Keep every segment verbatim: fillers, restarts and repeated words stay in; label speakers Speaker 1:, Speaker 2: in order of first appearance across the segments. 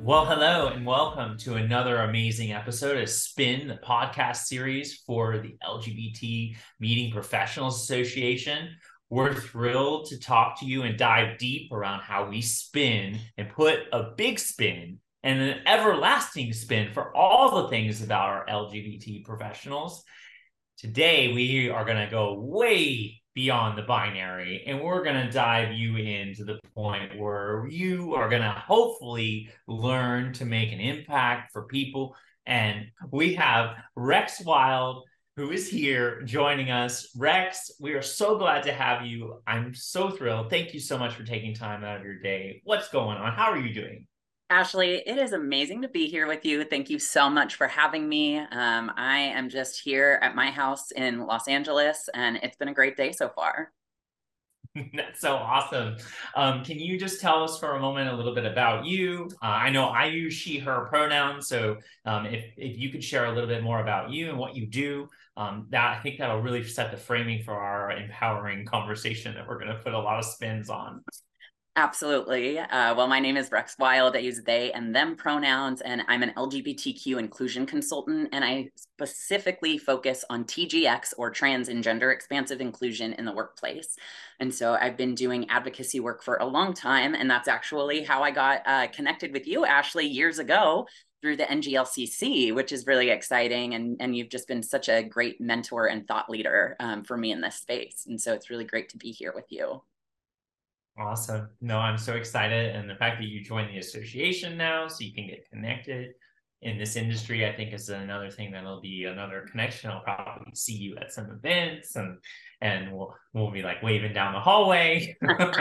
Speaker 1: Well, hello and welcome to another amazing episode of Spin, the podcast series for the L G B T Meeting Professionals Association. We're thrilled to talk to you and dive deep around how we spin and put a big spin and an everlasting spin for all the things about our L G B T professionals. Today, we are going to go way beyond the binary, and we're going to dive you into the point where you are going to hopefully learn to make an impact for people. And we have Rex Wild, who is here joining us. Rex, we are so glad to have you. I'm so thrilled. Thank you so much for taking time out of your day. What's going on? How are you doing?
Speaker 2: Ashley, it is amazing to be here with you. Thank you so much for having me. Um, I am just here at my house in Los Angeles, and it's been a great day so far.
Speaker 1: That's so awesome. Um, can you just tell us for a moment a little bit about you? Uh, I know I use she, her pronouns. So um, if, if you could share a little bit more about you and what you do, um, that I think that'll really set the framing for our empowering conversation that we're going to put a lot of spins on.
Speaker 2: Absolutely. Uh, well, my name is Rex Wild. I use they and them pronouns, and I'm an L G B T Q inclusion consultant, and I specifically focus on T G X, or trans and gender expansive inclusion in the workplace. And so I've been doing advocacy work for a long time, and that's actually how I got uh, connected with you, Ashley, years ago through the N G L C C, which is really exciting. And, and you've just been such a great mentor and thought leader um, for me in this space. And so it's really great to be here with you.
Speaker 1: Awesome. No, I'm so excited. And the fact that you joined the association now so you can get connected in this industry, I think is another thing that'll be another connection. I'll probably see you at some events and and we'll we'll be like waving down the hallway.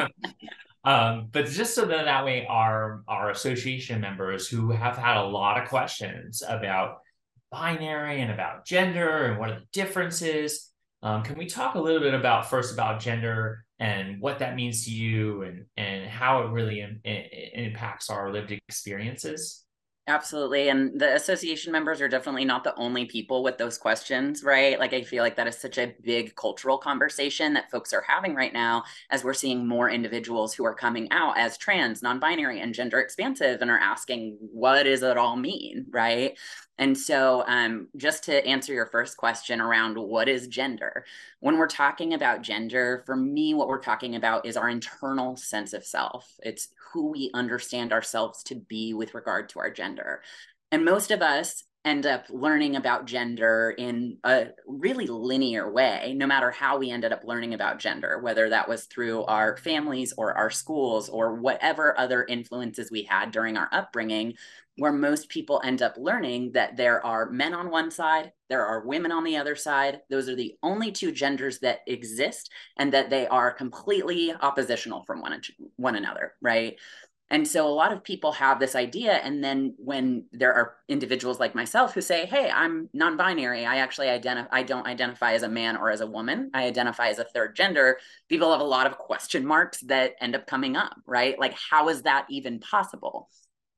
Speaker 1: um, but just so that that way our our association members who have had a lot of questions about binary and about gender and what are the differences. Um, can we talk a little bit about first about gender and what that means to you and, and how it really in, it impacts our lived experiences?
Speaker 2: Absolutely. And the association members are definitely not the only people with those questions, right? Like, I feel like that is such a big cultural conversation that folks are having right now as we're seeing more individuals who are coming out as trans, non-binary, and gender expansive and are asking, what does it all mean, right? And so um, just to answer your first question around what is gender, when we're talking about gender, for me, what we're talking about is our internal sense of self. It's who we understand ourselves to be with regard to our gender. And most of us end up learning about gender in a really linear way, no matter how we ended up learning about gender, whether that was through our families or our schools or whatever other influences we had during our upbringing, where most people end up learning that there are men on one side, there are women on the other side. Those are the only two genders that exist, and that they are completely oppositional from one, one another, right? And so a lot of people have this idea. And then when there are individuals like myself who say, hey, I'm non-binary, I actually identify, I don't identify as a man or as a woman, I identify as a third gender, people have a lot of question marks that end up coming up, right? Like, how is that even possible?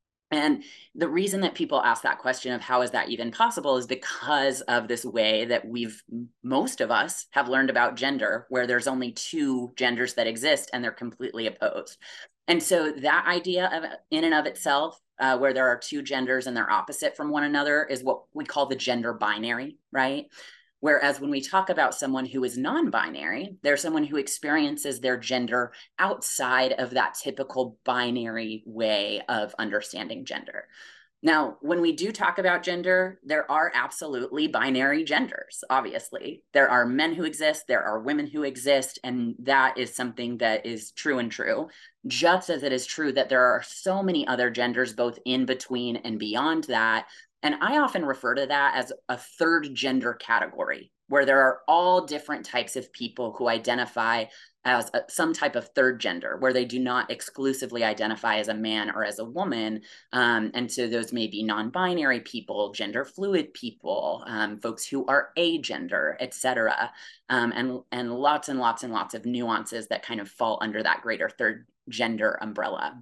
Speaker 2: And the reason that people ask that question of how is that even possible is because of this way that we've, most of us have learned about gender, where there's only two genders that exist and they're completely opposed. And so that idea of in and of itself, uh, where there are two genders and they're opposite from one another, is what we call the gender binary, right? Whereas when we talk about someone who is non-binary, they're someone who experiences their gender outside of that typical binary way of understanding gender. Now, when we do talk about gender, there are absolutely binary genders, obviously. There are men who exist, there are women who exist, and that is something that is true and true. Just as it is true that there are so many other genders, both in between and beyond that. And I often refer to that as a third gender category, where there are all different types of people who identify as a, some type of third gender, where they do not exclusively identify as a man or as a woman. Um, and so those may be non-binary people, gender fluid people, um, folks who are agender, et cetera. Um, and, and lots and lots and lots of nuances that kind of fall under that greater third gender umbrella.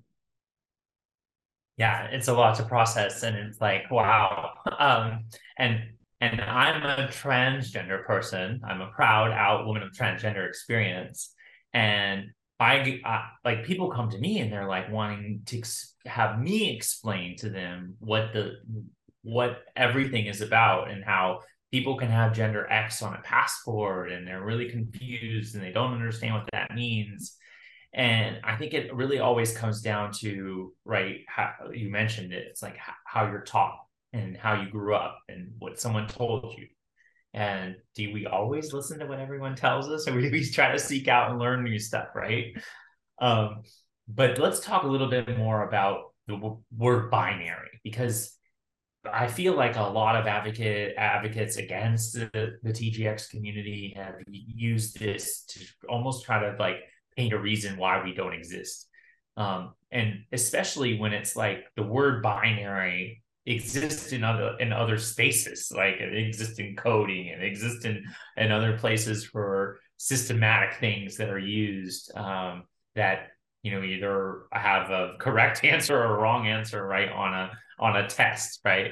Speaker 1: Yeah, it's a lot to process, and it's like, wow. Um, and and I'm a transgender person. I'm a proud out woman of transgender experience. And I, I like people come to me and they're like wanting to ex- have me explain to them what the what everything is about and how people can have gender X on a passport and they're really confused and they don't understand what that means. And I think it really always comes down to, right, how you mentioned it. It's like how you're taught and how you grew up and what someone told you. And do we always listen to what everyone tells us, or do we try to seek out and learn new stuff, right? Um, but let's talk a little bit more about the w- word binary, because I feel like a lot of advocate advocates against the, the T G X community have used this to almost try to like paint a reason why we don't exist. Um, and especially when it's like the word binary exists in other in other spaces, like it exists in coding and exists in, in other places for systematic things that are used, um, that you know either have a correct answer or a wrong answer right on a on a test, right?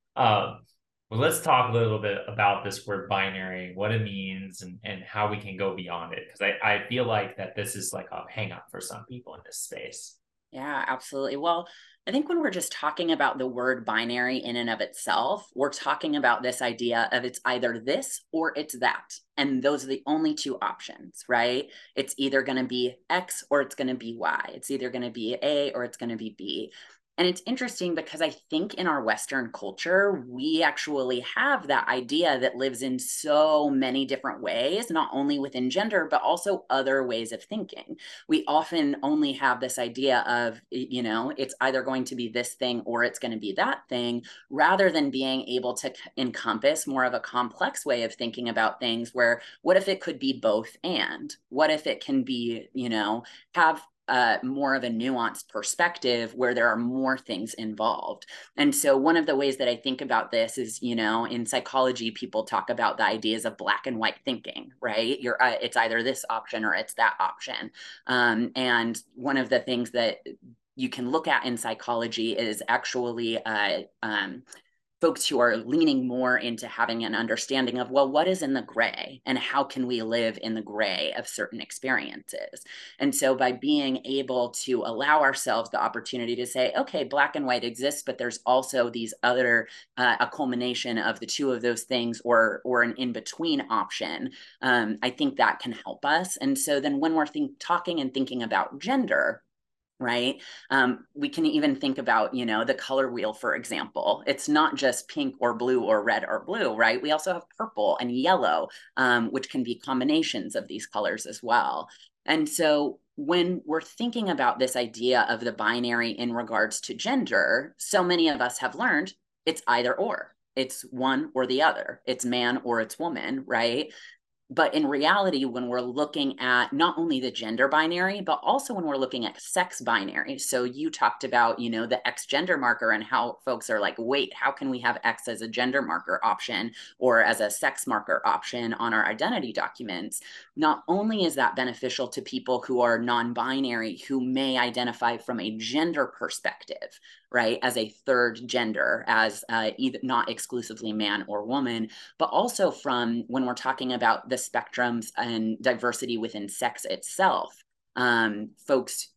Speaker 1: Um, well, let's talk a little bit about this word binary, what it means, and, and how we can go beyond it. Because I, I feel like that this is like a hang up for some people in this space.
Speaker 2: Yeah, absolutely. Well, I think when we're just talking about the word binary in and of itself, we're talking about this idea of it's either this or it's that. And those are the only two options, right? It's either going to be X or it's going to be Y. It's either going to be A or it's going to be B. And it's interesting because I think in our Western culture, we actually have that idea that lives in so many different ways, not only within gender, but also other ways of thinking. We often only have this idea of, you know, it's either going to be this thing or it's going to be that thing, rather than being able to encompass more of a complex way of thinking about things where what if it could be both and? What if it can be, you know, have Uh, more of a nuanced perspective where there are more things involved. And so one of the ways that I think about this is, you know, in psychology, people talk about the ideas of black and white thinking, right? You're, uh, it's either this option or it's that option. Um, and one of the things that you can look at in psychology is actually uh, um, folks who are leaning more into having an understanding of, well, what is in the gray and how can we live in the gray of certain experiences? And so by being able to allow ourselves the opportunity to say, okay, black and white exists, but there's also these other, uh, a culmination of the two of those things, or, or an in-between option, um, I think that can help us. And so then when we're think, talking and thinking about gender, right? Um, we can even think about, you know, the color wheel, for example. It's not just pink or blue or red or blue, right? We also have purple and yellow, um, which can be combinations of these colors as well. And so when we're thinking about this idea of the binary in regards to gender, so many of us have learned it's either or. It's one or the other. It's man or it's woman, right? But in reality, when we're looking at not only the gender binary, but also when we're looking at sex binary. So you talked about, you know, the X gender marker and how folks are like, wait, how can we have X as a gender marker option or as a sex marker option on our identity documents? Not only is that beneficial to people who are non-binary, who may identify from a gender perspective, right, as a third gender, as uh, either not exclusively man or woman, but also from when we're talking about the spectrums and diversity within sex itself. Um, folks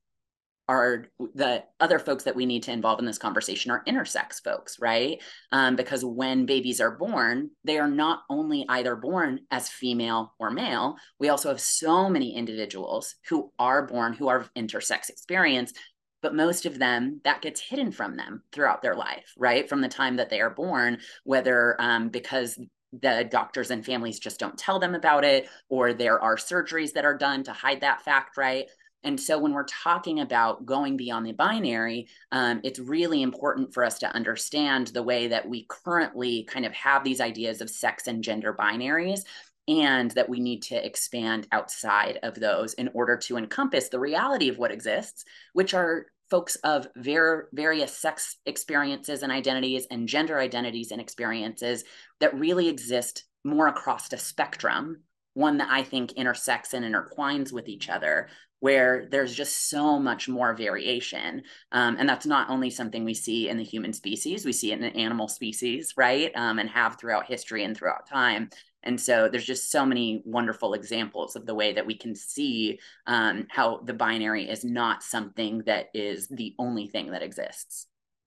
Speaker 2: are the other folks that we need to involve in this conversation are intersex folks, right? Um, because when babies are born, they are not only either born as female or male, we also have so many individuals who are born who are intersex experience, but most of them, that gets hidden from them throughout their life, right? From the time that they are born, whether um, because the doctors and families just don't tell them about it, or there are surgeries that are done to hide that fact, right? And so when we're talking about going beyond the binary, um, it's really important for us to understand the way that we currently kind of have these ideas of sex and gender binaries, and that we need to expand outside of those in order to encompass the reality of what exists, which are folks of ver- various sex experiences and identities and gender identities and experiences that really exist more across a spectrum, one that I think intersects and intertwines with each other, where there's just so much more variation. Um, and that's not only something we see in the human species, we see it in the animal species, right? Um, and have throughout history and throughout time. And so there's just so many wonderful examples of the way that we can see um, how the binary is not something that is the only thing that exists.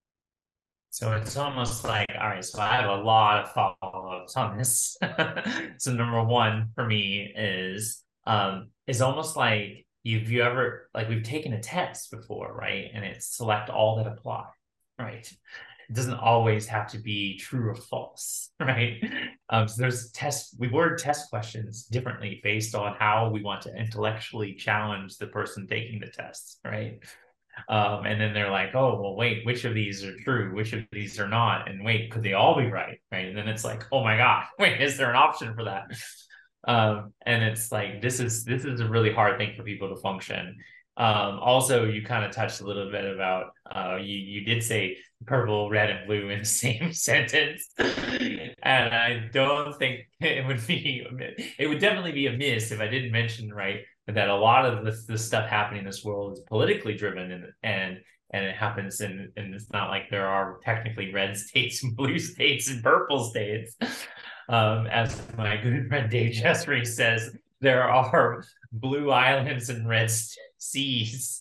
Speaker 1: So it's almost like, all right, so I have a lot of follow-ups on this. So number one for me is um is almost like you've you ever like we've taken a test before, right? And it's select all that apply, right? It doesn't always have to be true or false, right? Um, so there's tests, we word test questions differently based on how we want to intellectually challenge the person taking the test, right? Um, and then they're like, oh, well, wait, which of these are true? Which of these are not? And wait, could they all be right? Right. And then it's like, oh my God, wait, is there an option for that? Um, and it's like, this is, this is a really hard thing for people to function. Um, also, you kind of touched a little bit about, uh, you, you did say purple, red, and blue in the same sentence. And I don't think it would be, it would definitely be a miss if I didn't mention, right, that a lot of this, this stuff happening in this world is politically driven, and and and it happens in, and it's not like there are technically red states and blue states and purple states. Um, as my good friend Dave Jessery says, there are blue islands and red seas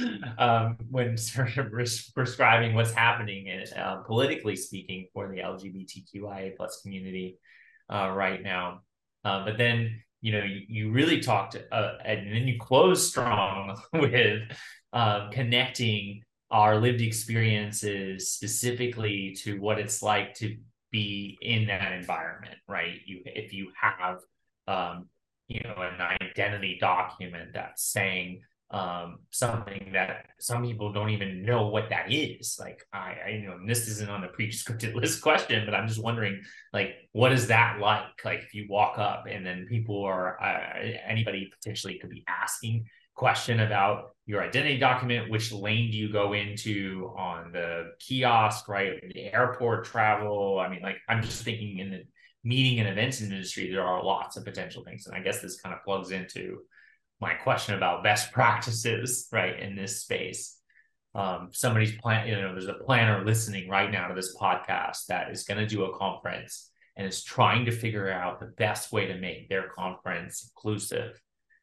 Speaker 1: um, when sort of prescribing what's happening in, uh, politically speaking for the L G B T Q I A plus community uh, right now. Uh, but then, you know, you, you really talked, uh, and then you close strong with uh, connecting our lived experiences specifically to what it's like to be in that environment, right? You, if you have, um, you know, an identity document that's saying um, something that some people don't even know what that is. Like, I, I, you know, and this isn't on the pre-scripted list question, but I'm just wondering, like, what is that like? Like, if you walk up and then people are, uh, anybody potentially could be asking question about your identity document, which lane do you go into on the kiosk, right? The airport travel. I mean, like, I'm just thinking in the meeting and events industry, there are lots of potential things. And I guess this kind of plugs into my question about best practices, right, in this space. Um, somebody's plan, you know, there's a planner listening right now to this podcast that is going to do a conference and is trying to figure out the best way to make their conference inclusive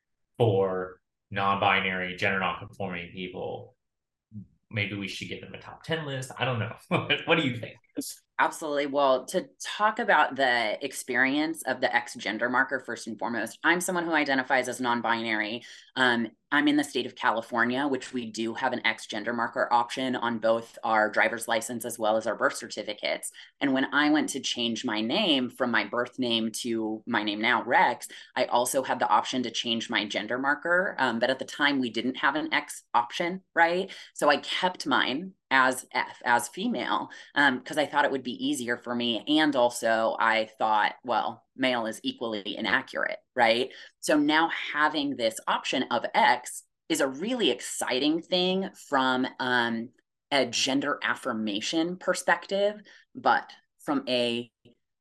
Speaker 1: for non-binary, gender non-conforming people. Maybe we should get them a top ten list. I don't know. What do you think?
Speaker 2: Absolutely. Well, to talk about the experience of the X gender marker, first and foremost, I'm someone who identifies as non-binary. Um, I'm in the state of California, which we do have an X gender marker option on both our driver's license as well as our birth certificates. And when I went to change my name from my birth name to my name now, Rex, I also had the option to change my gender marker. Um, but at the time, we didn't have an X option, right? So I kept mine as F, as female, because um, I thought it would be easier for me. And also I thought, well, male is equally inaccurate, right? So now having this option of X is a really exciting thing from um, a gender affirmation perspective, but from a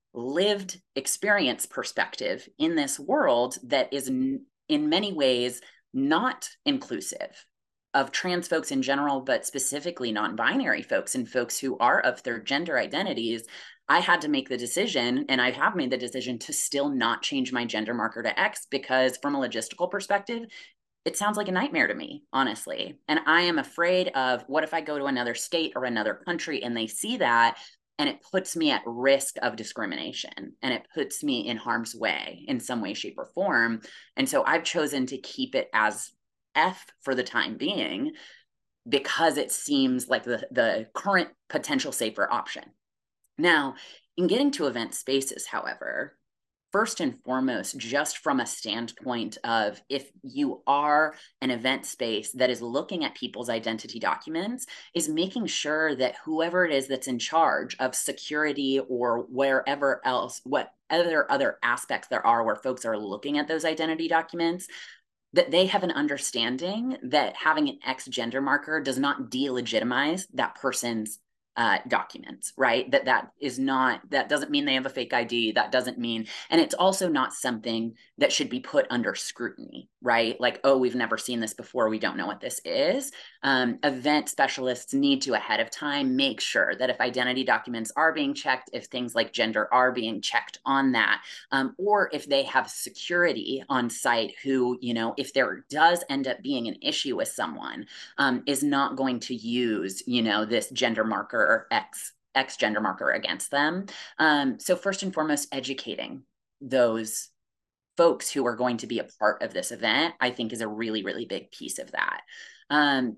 Speaker 2: lived experience perspective in this world that is in many ways not inclusive of trans folks in general, but specifically non-binary folks and folks who are of third gender identities, I had to make the decision, and I have made the decision to still not change my gender marker to X, because from a logistical perspective, it sounds like a nightmare to me, honestly. And I am afraid of, what if I go to another state or another country and they see that, and it puts me at risk of discrimination, and it puts me in harm's way in some way, shape, or form. And so I've chosen to keep it as F for the time being, because it seems like the, the current potential safer option. Now, in getting to event spaces, however, first and foremost, just from a standpoint of, if you are an event space that is looking at people's identity documents, is making sure that whoever it is that's in charge of security or wherever else, what other other aspects there are where folks are looking at those identity documents, that they have an understanding that having an X gender marker does not delegitimize that person's uh, documents, right? That that is not, that doesn't mean they have a fake I D. That doesn't mean, and it's also not something that should be put under scrutiny, right? Like, oh, we've never seen this before, we don't know what this is. Um, event specialists need to ahead of time make sure that if identity documents are being checked, if things like gender are being checked on that, um, or if they have security on site who, you know, if there does end up being an issue with someone, um, is not going to use, you know, this gender marker X, X gender marker against them. Um, so first and foremost, educating those folks who are going to be a part of this event, I think is a really, really big piece of that. Um,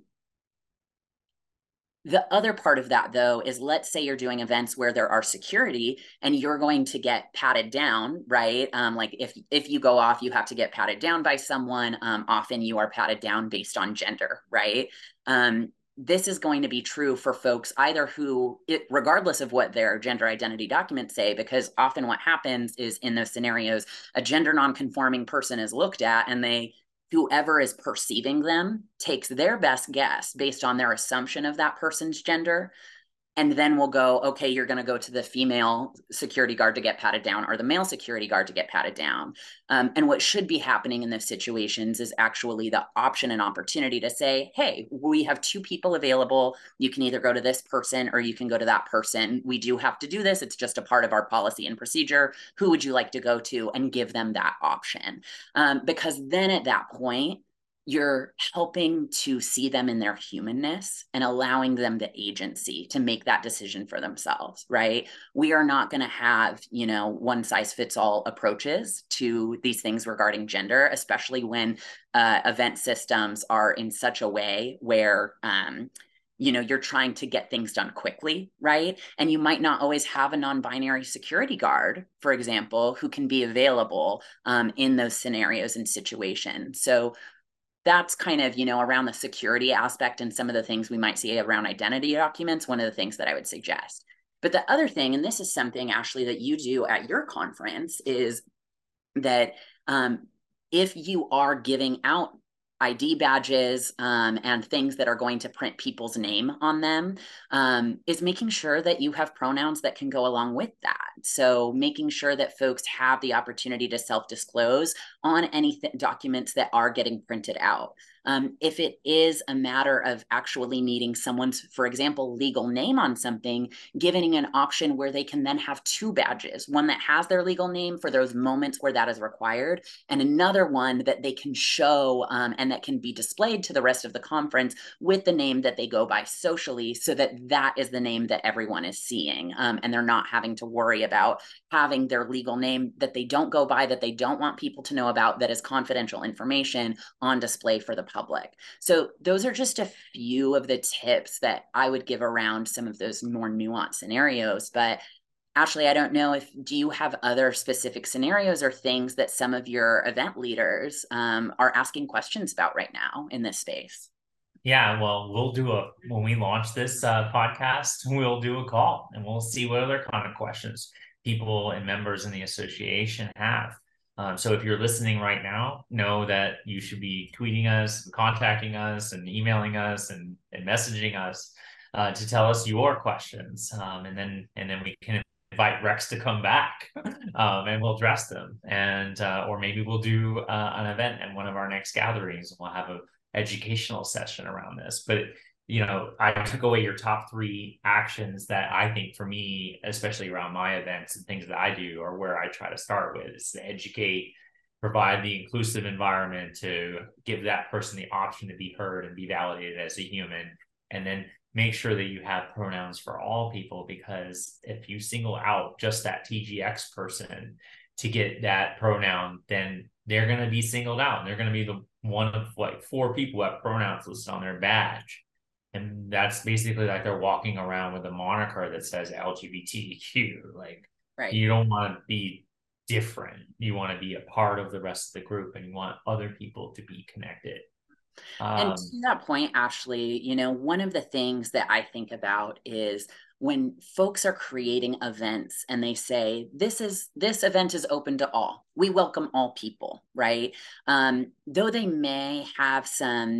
Speaker 2: The other part of that, though, is let's say you're doing events where there are security and you're going to get patted down, right? Um, like if if you go off, you have to get patted down by someone. Um, often you are patted down based on gender, right? Um, this is going to be true for folks either who, it, regardless of what their gender identity documents say, because often what happens is in those scenarios, a gender nonconforming person is looked at and they, whoever is perceiving them takes their best guess based on their assumption of that person's gender. And then we'll go, okay, you're going to go to the female security guard to get patted down or the male security guard to get patted down. Um, and what should be happening in those situations is actually the option and opportunity to say, hey, we have two people available. You can either go to this person or you can go to that person. We do have to do this. It's just a part of our policy and procedure. Who would you like to go to? And give them that option. Um, because then at that point, you're helping to see them in their humanness and allowing them the agency to make that decision for themselves, right? We are not going to have, you know, one size fits all approaches to these things regarding gender, especially when uh, event systems are in such a way where, um, you know, you're trying to get things done quickly, right? And you might not always have a non-binary security guard, for example, who can be available um, in those scenarios and situations. So that's kind of, you know, around the security aspect and some of the things we might see around identity documents, one of the things that I would suggest. But the other thing, and this is something, Ashley, that you do at your conference, is that um, if you are giving out I D badges um, and things that are going to print people's name on them, um, is making sure that you have pronouns that can go along with that. So making sure that folks have the opportunity to self-disclose on any documents that are getting printed out. Um, if it is a matter of actually needing someone's, for example, legal name on something, giving an option where they can then have two badges, one that has their legal name for those moments where that is required, and another one that they can show um, and that can be displayed to the rest of the conference with the name that they go by socially, so that that is the name that everyone is seeing. Um, and they're not having to worry about having their legal name that they don't go by, that they don't want people to know about, that is confidential information on display for the public. So those are just a few of the tips that I would give around some of those more nuanced scenarios. But Ashley, I don't know if, do you have other specific scenarios or things that some of your event leaders um, are asking questions about right now in this space?
Speaker 1: Yeah, well, we'll do a, when we launch this uh, podcast, we'll do a call and we'll see what other kind of questions people and members in the association have. Um, so if you're listening right now, know that you should be tweeting us, contacting us, and emailing us and, and messaging us uh, to tell us your questions. Um, and then and then we can invite Rex to come back um, and we'll address them. And uh, or maybe we'll do uh, an event at one of our next gatherings. We'll have a educational session around this. But you know, I took away your top three actions that I think for me, especially around my events and things that I do, are where I try to start with, is to educate, provide the inclusive environment to give that person the option to be heard and be validated as a human, and then make sure that you have pronouns for all people, because if you single out just that T G X person to get that pronoun, then they're going to be singled out. They're going to be the one of like four people who have pronouns listed on their badge. And that's basically like they're walking around with a moniker that says L G B T Q. Like, right. You don't want to be different. You want to be a part of the rest of the group, and you want other people to be connected.
Speaker 2: Um, and to that point, Ashley, you know, one of the things that I think about is when folks are creating events and they say, this is, this event is open to all. We welcome all people, right? Um, though they may have some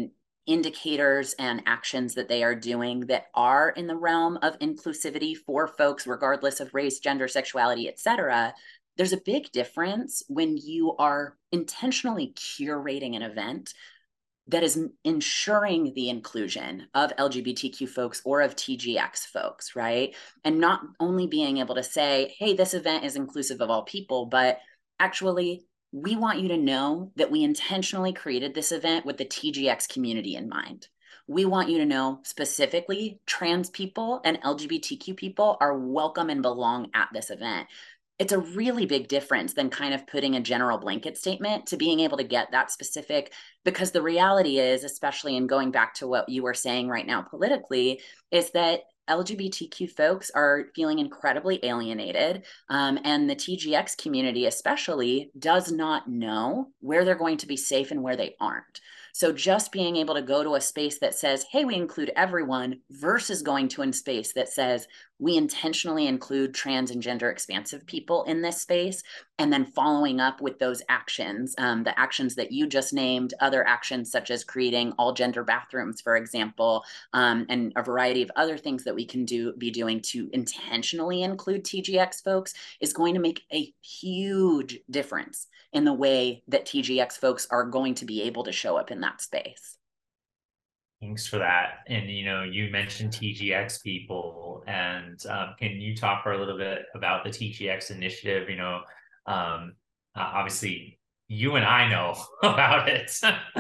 Speaker 2: indicators and actions that they are doing that are in the realm of inclusivity for folks, regardless of race, gender, sexuality, et cetera, there's a big difference when you are intentionally curating an event that is ensuring the inclusion of L G B T Q folks or of T G X folks, right? And not only being able to say, hey, this event is inclusive of all people, but actually, we want you to know that we intentionally created this event with the T G X community in mind. We want you to know specifically trans people and L G B T Q people are welcome and belong at this event. It's a really big difference than kind of putting a general blanket statement to being able to get that specific, because the reality is, especially in going back to what you were saying right now politically, is that L G B T Q folks are feeling incredibly alienated. Um, and the T G X community especially does not know where they're going to be safe and where they aren't. So just being able to go to a space that says, hey, we include everyone, versus going to a space that says, we intentionally include trans and gender expansive people in this space, and then following up with those actions, um, the actions that you just named, other actions such as creating all gender bathrooms, for example, um, and a variety of other things that we can do be doing to intentionally include T G X folks is going to make a huge difference in the way that T G X folks are going to be able to show up in that space.
Speaker 1: Thanks for that. And, you know, you mentioned T G X people, and um, can you talk for a little bit about the T G X initiative? You know, um, uh, obviously you and I know about it,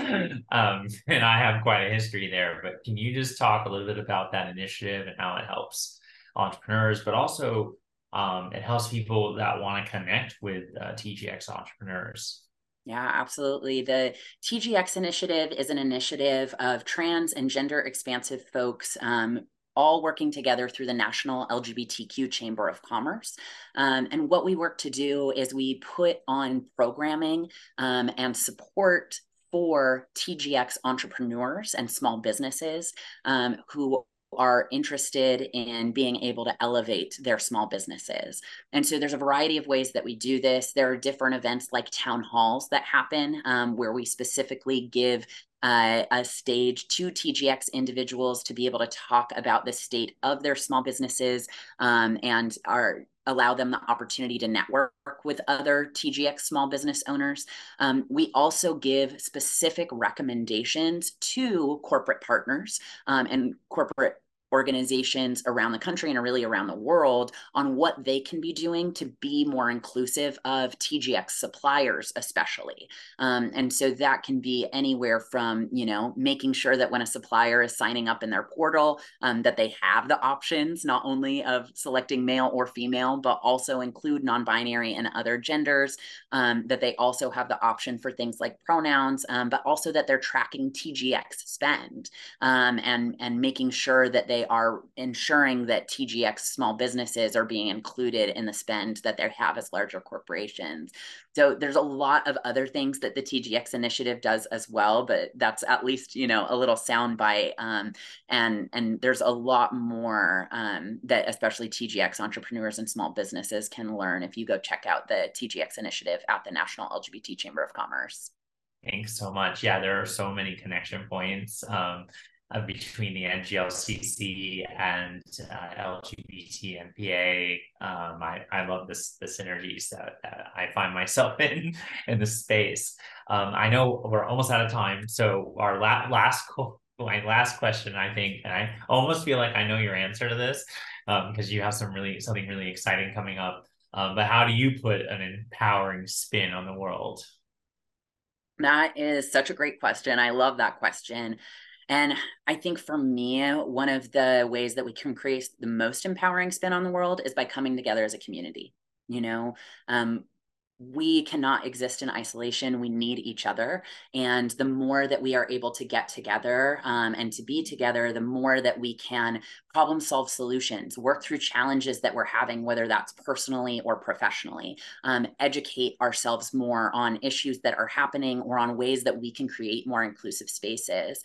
Speaker 1: um, and I have quite a history there, but can you just talk a little bit about that initiative and how it helps entrepreneurs, but also um, it helps people that want to connect with uh, T G X entrepreneurs?
Speaker 2: Yeah, absolutely. The T G X initiative is an initiative of trans and gender expansive folks um, all working together through the National L G B T Q Chamber of Commerce. Um, and what we work to do is we put on programming um, and support for T G X entrepreneurs and small businesses um, who are interested in being able to elevate their small businesses. And so there's a variety of ways that we do this. There are different events like town halls that happen um, where we specifically give uh, a stage to T G X individuals to be able to talk about the state of their small businesses um, and are allow them the opportunity to network with other T G X small business owners. Um, we also give specific recommendations to corporate partners um, and corporate organizations around the country and really around the world on what they can be doing to be more inclusive of T G X suppliers, especially. Um, and so that can be anywhere from, you know, making sure that when a supplier is signing up in their portal, um, that they have the options not only of selecting male or female, but also include non-binary and other genders, um, that they also have the option for things like pronouns, um, but also that they're tracking T G X spend um, and, and making sure that they are ensuring that T G X small businesses are being included in the spend that they have as larger corporations. So there's a lot of other things that the T G X initiative does as well, but that's at least, you know, a little soundbite. Um, and, and there's a lot more um, that especially T G X entrepreneurs and small businesses can learn if you go check out the T G X initiative at the National L G B T Chamber of Commerce.
Speaker 1: Thanks so much. Yeah, there are so many connection points. Um, Uh, between the N G L C C and uh, L G B T M P A. Um, I, I love this the synergies that, that I find myself in in this space. Um, I know we're almost out of time, so our la last my last question, I think, and I almost feel like I know your answer to this because um, you have some really something really exciting coming up. Um, but how do you put an empowering spin on the world?
Speaker 2: That is such a great question. I love that question. And I think for me, one of the ways that we can create the most empowering spin on the world is by coming together as a community. You know, um, we cannot exist in isolation. We need each other. And the more that we are able to get together um, and to be together, the more that we can problem solve solutions, work through challenges that we're having, whether that's personally or professionally, um, educate ourselves more on issues that are happening or on ways that we can create more inclusive spaces.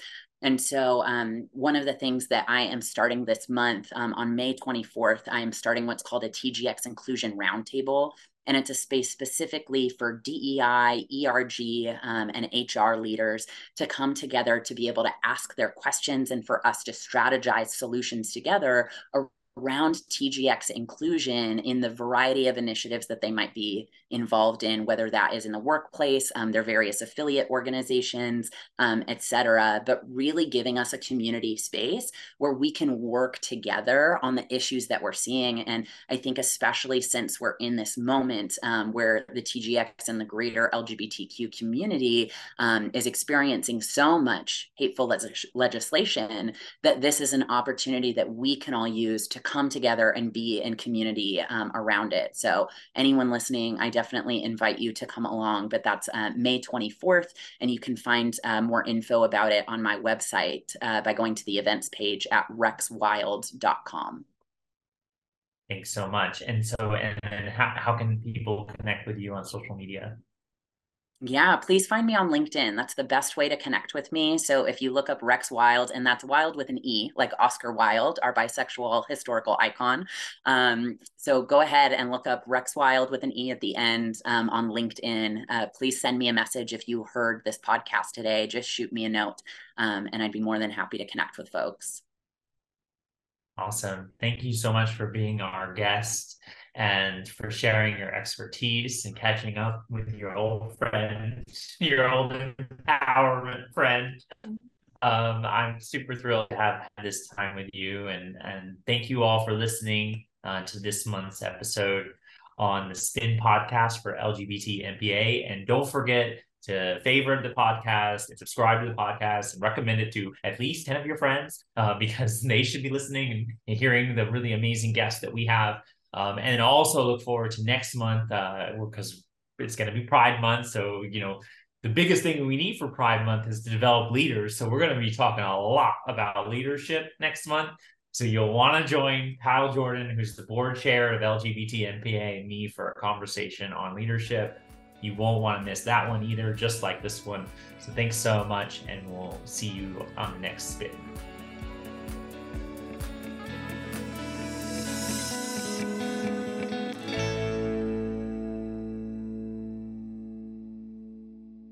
Speaker 2: And so um, one of the things that I am starting this month, um, on May twenty-fourth, I am starting what's called a T G X Inclusion Roundtable. And it's a space specifically for D E I, E R G, um, and H R leaders to come together to be able to ask their questions and for us to strategize solutions together around T G X inclusion in the variety of initiatives that they might be involved in, whether that is in the workplace, um, their various affiliate organizations, um, et cetera, but really giving us a community space where we can work together on the issues that we're seeing. And I think especially since we're in this moment um, where the T G X and the greater L G B T Q community um, is experiencing so much hateful le- legislation, that this is an opportunity that we can all use to come together and be in community um, around it. So anyone listening, I definitely invite you to come along, but that's uh, May twenty-fourth, and you can find uh, more info about it on my website uh, by going to the events page at rex wild dot com.
Speaker 1: Thanks so much. And so, and, and how, how can people connect with you on social media?
Speaker 2: Yeah, please find me on LinkedIn. That's the best way to connect with me. So if you look up Rex Wild, and that's Wild with an E, like Oscar Wilde, our bisexual historical icon. Um, so go ahead and look up Rex Wild with an E at the end um, on LinkedIn. Uh, please send me a message if you heard this podcast today. Just shoot me a note, um, and I'd be more than happy to connect with folks.
Speaker 1: Awesome. Thank you so much for being our guest and for sharing your expertise and catching up with your old friend, your old empowerment friend. Um, I'm super thrilled to have had this time with you, and, and thank you all for listening uh, to this month's episode on the Spin podcast for L G B T M P A. And don't forget to favorite the podcast and subscribe to the podcast and recommend it to at least ten of your friends uh, because they should be listening and, and hearing the really amazing guests that we have. Um, and also look forward to next month uh, because it's going to be Pride Month. So, you know, the biggest thing we need for Pride Month is to develop leaders. So we're going to be talking a lot about leadership next month. So you'll want to join Kyle Jordan, who's the board chair of L G B T M P A, and me for a conversation on leadership. You won't want to miss that one either, just like this one. So thanks so much, and we'll see you on the next spin.